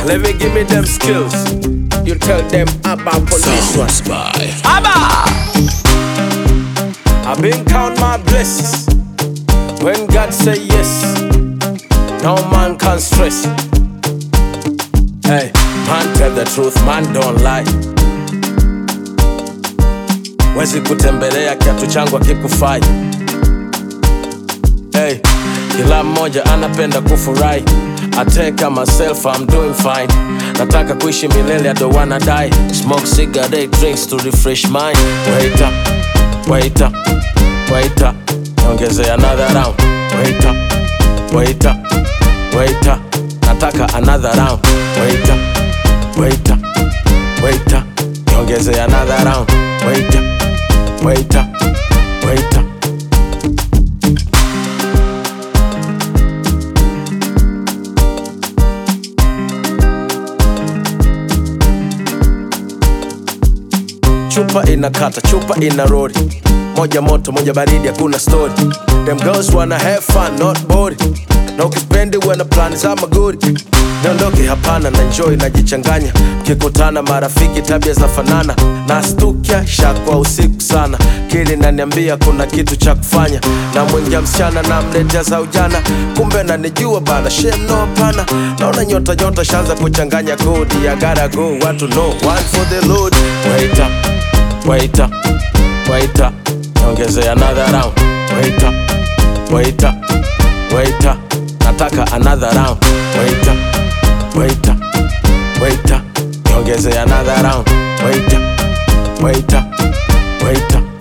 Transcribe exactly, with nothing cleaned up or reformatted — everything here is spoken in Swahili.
Let me give me them skills. You tell them about on this one. By Abba! I've been count my blessings. When God say yes, no man can stress. Hey, man tell the truth, man don't lie. Wezi kutembelea kiatu changu akikufai. Hey, kila mmoja anapenda kufurahi. I take myself, I'm doing fine. Nataka kuishi milele, I don't wanna die. Smoke cigarette, drinks to refresh mind. Wait up, wait up, wait up. Ongeze another round. Wait up, wait up, wait up. Nataka another round. Wait up, wait up, wait up. Ongeze another round. Wait up, wait up, wait up. Chupa inakata, chupa ina rori. Moja moto, moja baridi, hakuna story. Them girls wanna have fun, not bored. Na ukispendi wana plani za magori. Niondoke hapana, na enjoy najichanganya. Mkikutana marafiki tabia zinafanana. Nastukia shakwa usiku sana. Kili naniambia kuna kitu cha kufanya. Na mwingia msichana na mletea za ujana. Kumbe nanijua bana, shame no pana. Naona nyota nyota shanza kuchanganya kodi. I gotta go, want to know, one for the load. Wait up, wait up, wait up. Ongeze another round. Wait up, wait up, wait up. Nataka another round. Wait up, wait up, wait up. Ongeze another round. Wait up, wait up, wait up.